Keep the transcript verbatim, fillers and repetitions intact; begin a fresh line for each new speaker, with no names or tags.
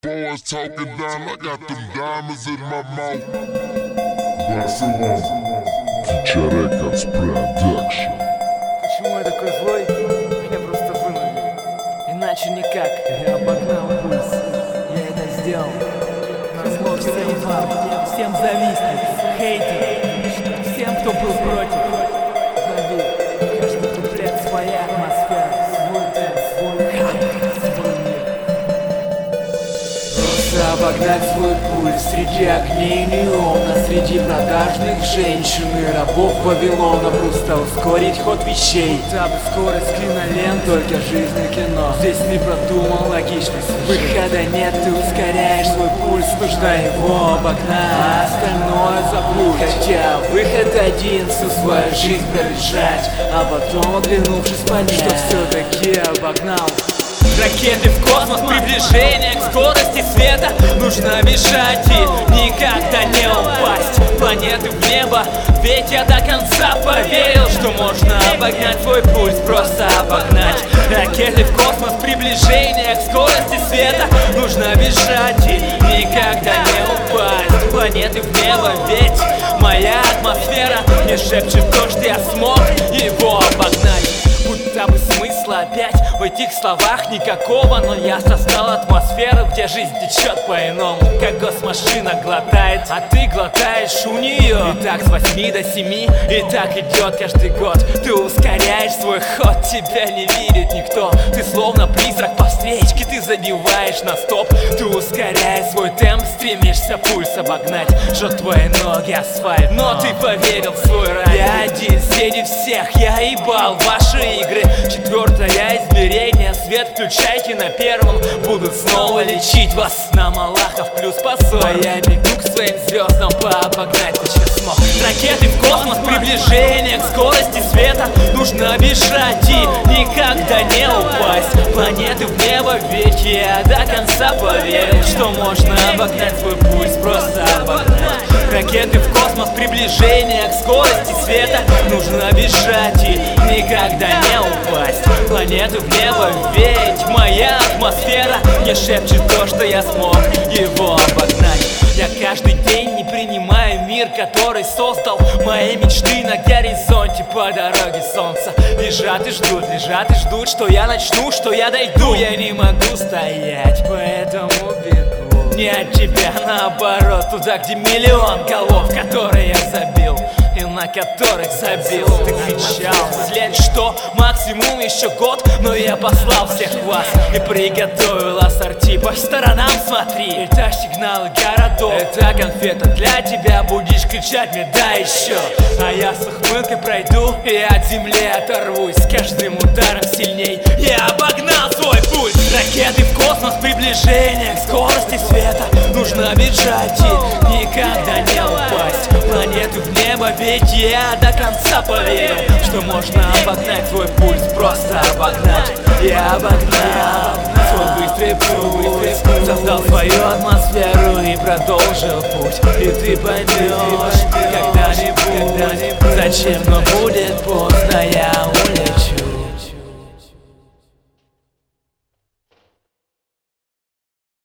Boys talking down, I got them diamonds in my mouth. Barcelona, Future Records Production.
Почему я такой злой? Меня просто вынудили. Иначе никак. Я обогнал пульс. Я это сделал. Назло всем вам, всем завистникам, хейтерам, всем, кто был против. Лови. Каждый куплет своя атмосфера. Свой темп, свой хап, свой мир. Просто обогнать свой пульс среди огней неона, среди продажных женщин и рабов Вавилона. Просто ускорить ход вещей. Та бы скорость кинолент, только жизнь и кино. Здесь не продумал логичность. Выхода нет, ты ускоряешь свой пульс, нужно его обогнать, а остальное забудь. Хотя выход один, всю свою жизнь пробежать, а потом, оглянувшись, понять, что все-таки обогнал. Ракеты в космос, приближение к скорости света. Нужно бежать и никогда не упасть. Планеты в небо, ведь я до конца поверил, что можно обогнать свой пульс, просто обогнать. Ракеты в космос, приближение к скорости света. Нужно бежать и никогда не упасть. Планеты в небо, ведь моя атмосфера мне шепчет то, что я смог его обогнать. Будто бы смысла опять в этих словах никакого, но я создал атмосферу, где жизнь течет по-иному, как госмашина глотает, а ты глотаешь у нее. И так с восьми до семи, и так идет каждый год. Ты ускоряешь свой ход, тебя не видит никто. Ты словно призрак по встречке, ты забиваешь на стоп. Ты ускоряешь свой темп, стремишься пульс обогнать. Жжет твои ноги асфальт, но ты поверил в свой рай. Я один среди всех, я ебал ваши игры. Четвертое измерение, свет включайте на первом. Будут снова лечить вас на Малахов плюс посол. А я бегу к своим звездам пообогнать почти смог. Ракеты в космос, приближение к скорости света. Нужно бежать и никогда не упасть. Планеты в небо, ведь я до конца поверил, что можно обогнать свой пульс, просто обогнать. Ракеты в космос, приближение к скорости света. Нужно бежать и никогда не упасть. Планету в небо, ведь моя атмосфера мне шепчет то, что я смог его обогнать. Я каждый день не принимаю мир, который создал мои мечты на горизонте по дороге солнца. Лежат и ждут, лежат и ждут, что я начну, что я дойду. Я не могу стоять, поэтому бегу. Не от тебя, наоборот, туда, где миллион голов, которые я забил и на которых забил. Ты кричал вслед, что максимум еще год, но я послал всех вас и приготовил ассорти. По сторонам смотри, это сигналы городов. Это конфета для тебя, будешь кричать мне да еще. А я с ухмылкой пройду и от земли оторвусь. С каждым ударом сильней я обогнал свой пульс. Ракеты в космос, приближение к скорости света. Нужно бежать и никогда не упасть. Планеты в небо, ведь я до конца поверил, что можно обогнать свой пульс, просто обогнать. Я обогнал свой быстрый пульс, создал свою атмосферу и продолжил путь. И ты поймешь когда-нибудь, когда-нибудь, зачем, но будет поздно, я улечу.